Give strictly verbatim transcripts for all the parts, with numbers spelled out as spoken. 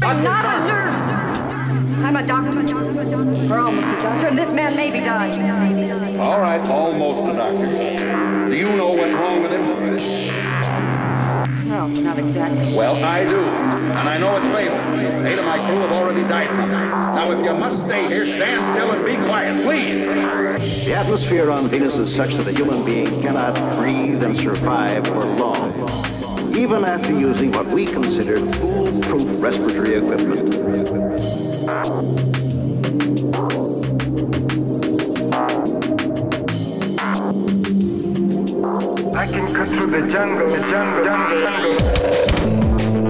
I'm not a nurse. I'm a doctor. Or almost a doctor, and this man may be dying. All right, almost a doctor. Do you know what's wrong with him? No, not exactly. Well, I do, and I know it's fatal. Eight of my crew have already died from it. Now, if you must stay here, stand still and be quiet, please. The atmosphere on Venus is such that a human being cannot breathe and survive for long, even after using what we consider foolproof respiratory equipment. I can cut through the jungle, the jungle, jungle, jungle.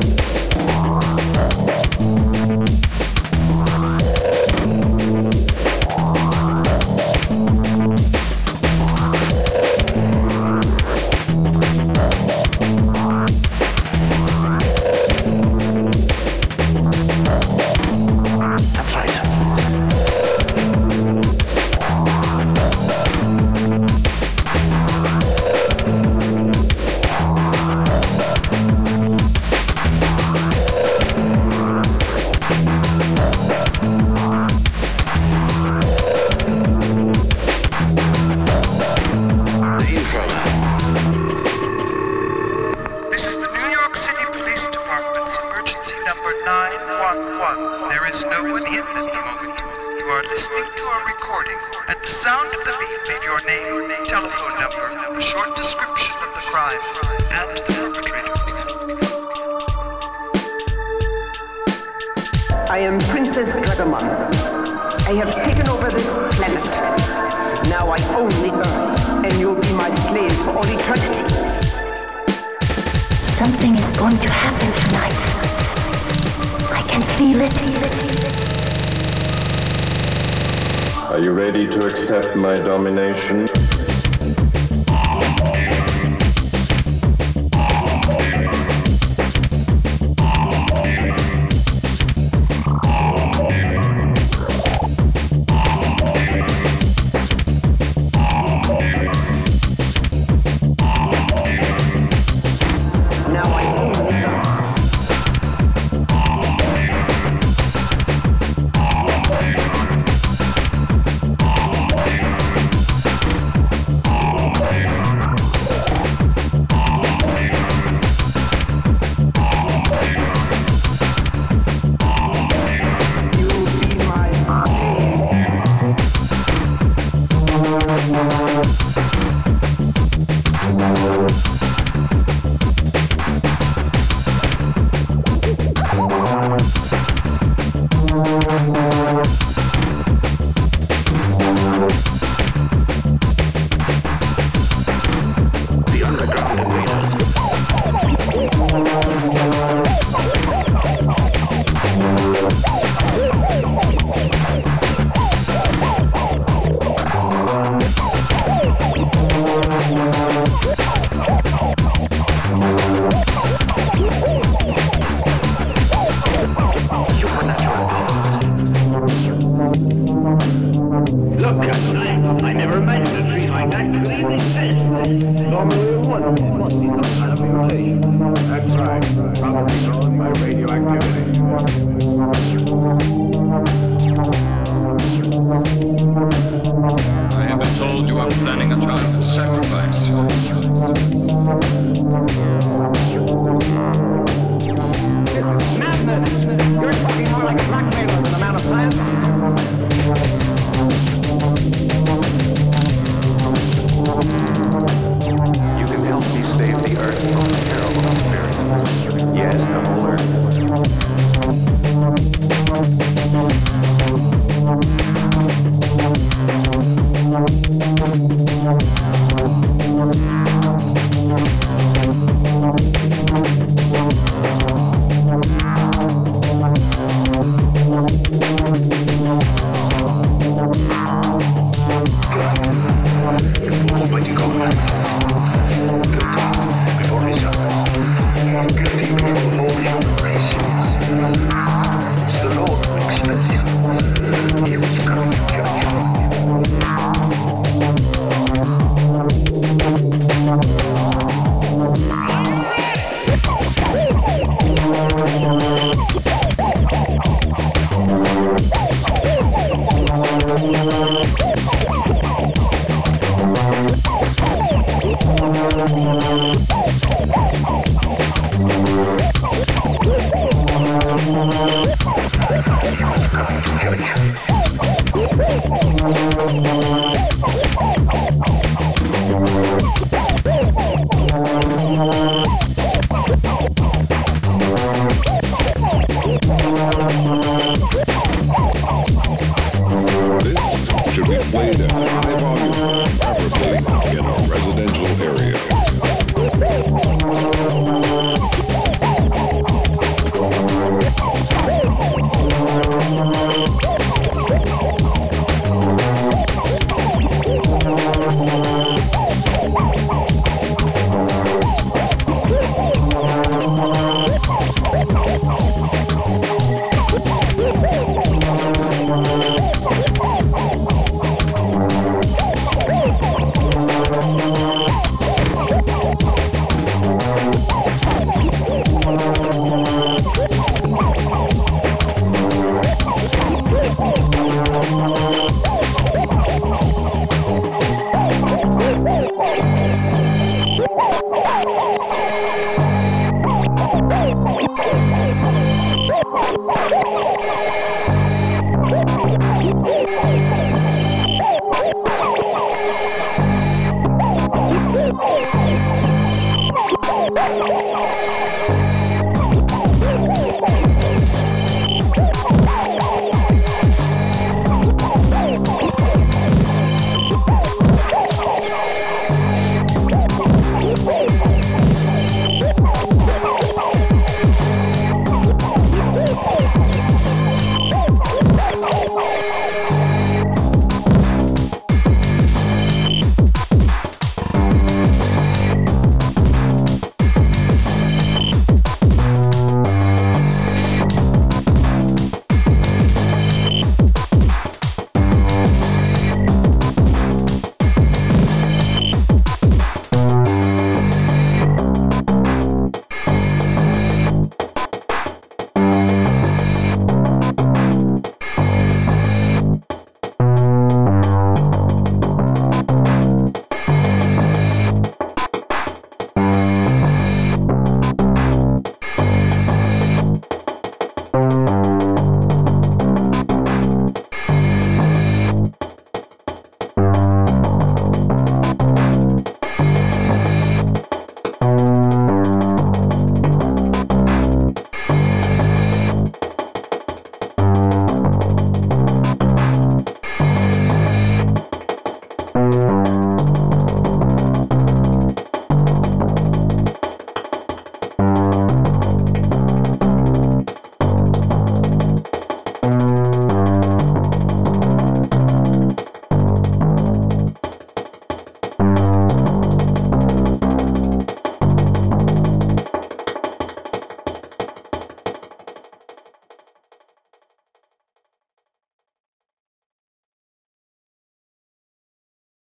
I am Princess Dragamon. I have taken over this planet. Now I own the Earth, and you'll be my slave for all eternity. Something is going to happen tonight. I can feel it. Are you ready to accept my domination? You're talking more like a blackmailer than a man of science.